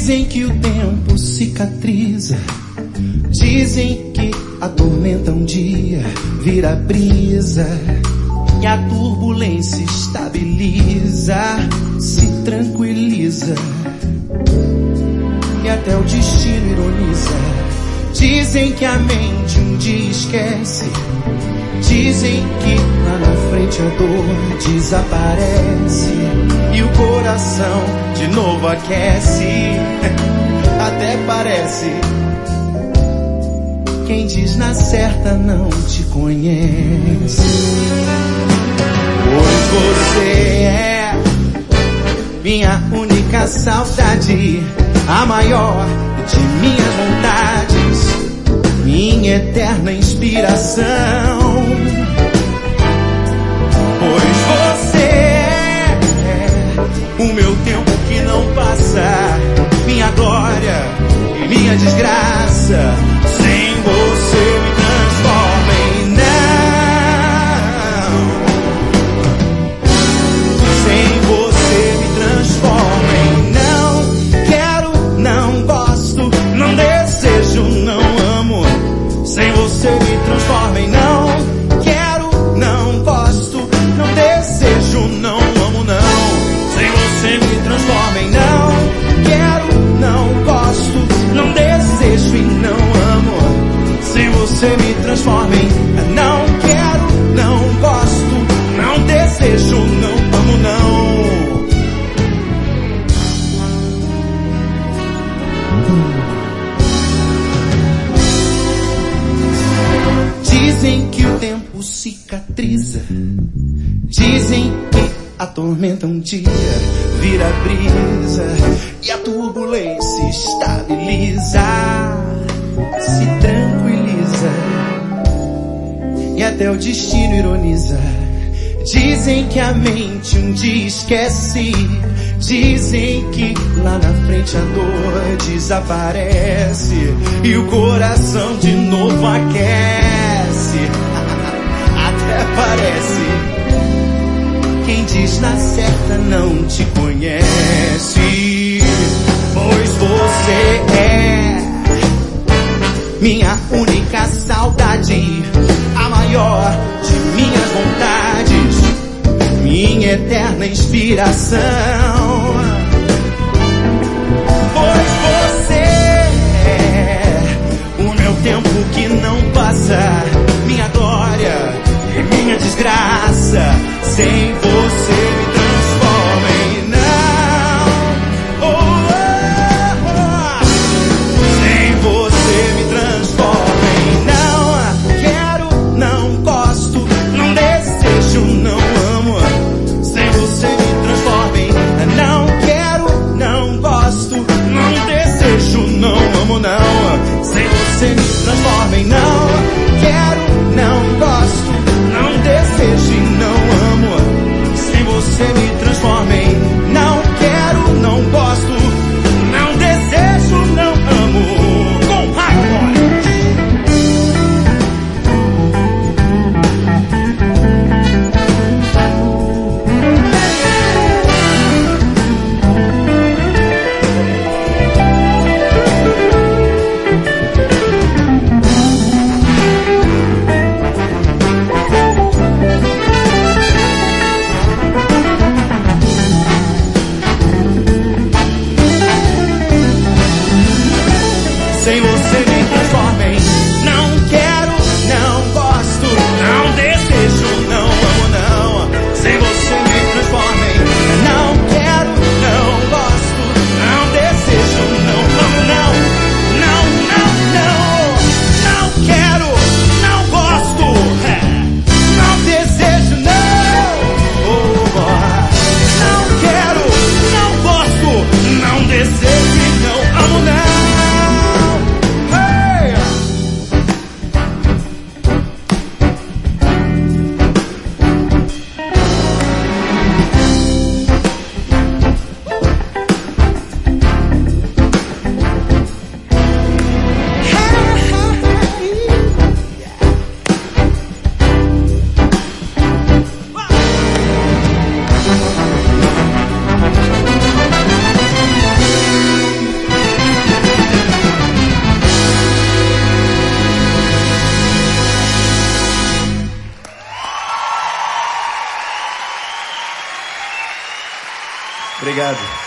Dizem que o tempo cicatriza, dizem que a tormenta um dia vira brisa e a turbulência estabiliza, se tranquiliza e até o destino ironiza. Dizem que a mente um dia esquece, dizem que lá na frente a dor desaparece e o coração de novo aquece. Até parece. Quem diz na certa não te conhece. Pois você é minha única saudade, a maior de minhas vontades, minha eterna inspiração. Pois você é o meu tempo que não passa, minha glória e minha desgraça. Sem você me transforma em não. Sem você me transforma em não. Quero, não gosto, não desejo, não amo. Sem você me transforma em não. Quero, não gosto, não desejo, não amo, não. Sem você me transforma em não. Quero, não gosto, não desejo e não amo. Sem você me transforma em não quero, não gosto, não desejo, não amo, não. Dizem que o tempo cicatriza, dizem que a tormenta um dia vira brisa e a turbulência estabiliza, se tranquiliza e até o destino ironiza. Dizem que a mente um dia esquece, dizem que lá na frente a dor desaparece e o coração de novo aquece. Até parece. Quem diz na certa não te conhece. Pois você é minha única saudade, a maior de minhas vontades, minha eterna inspiração. Pois você é o meu tempo que não passa, minha glória e minha desgraça. Sem você me transforma em não. Oh, oh, oh. Sem você me transforma em não. Quero, não gosto, não desejo, não amo. Sem você me transforma em não. Quero, não gosto, não desejo, não amo, não. Sem você me transforma em não. Quero, não gosto, não desejo e não amo. Sem você me transforma em não quero, não gosto, não desejo, não amo. Com raiva. Obrigado.